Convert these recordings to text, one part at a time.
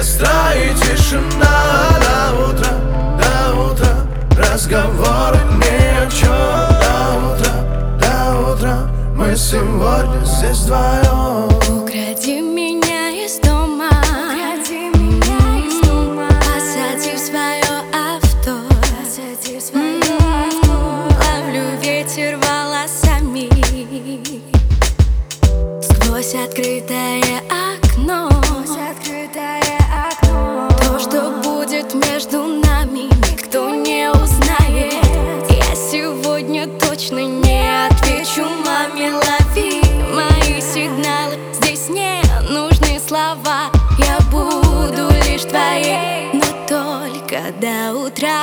костра и тишина до утра, разговоры ни о чем. До утра, мы сегодня здесь вдвоем. Укради меня из дома, посади в свое авто, ловлю ветер волосами сквозь открытое окно. То, что будет между нами, никто не узнает. Я сегодня точно не отвечу маме. Лови мои сигналы, здесь не нужны слова. Я буду лишь твоей, но только до утра.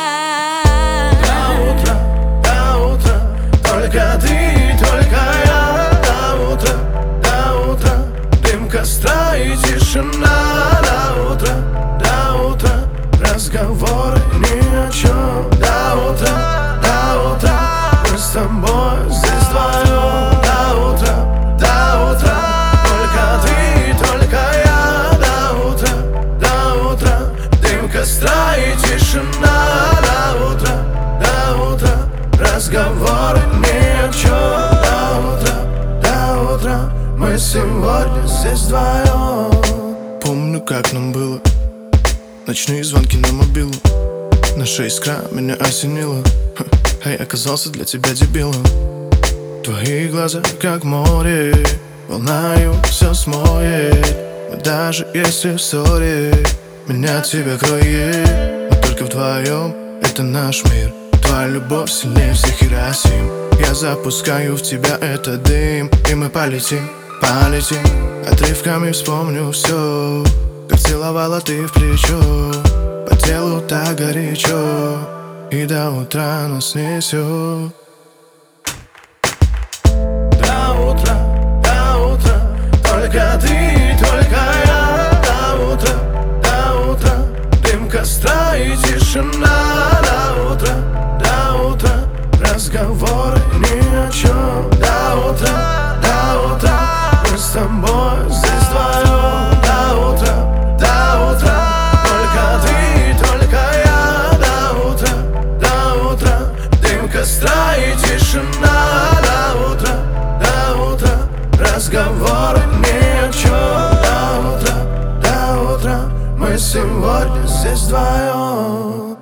До утра, только ты, только я. До утра, дым костра и тишина. До утра, разговоры ни о чем. До утра, мы с тобой здесь вдвоем. До утра, только ты, только я. До утра, дым костра и тишина. До утра, разговоры ни о чем. До утра, мы сегодня здесь вдвоем. Помню, как нам было. Ночные звонки на мобилу. Наша искра меня осенила. А я оказался для тебя дебилом. Твои глаза как море, волною все смоет. Мы даже если в ссоре, меня от тебя кроет. Мы только вдвоем, это наш мир. Твоя любовь сильнее всех Хиросим. Я запускаю в тебя этот дым, и мы полетим. Отрывками вспомню все, как целовала ты в плечо. По телу так горячо, и до утра нас несет. До утра, только ты, только я. До утра, дым костра и тишина. До утра, разговоры ни о чем. До утра, мы с тобой здесь вдвоем. До утра, только ты, только я. До утра, дым костра и тишина. До утра, разговоры ни о чем. До утра, мы сегодня здесь вдвоем.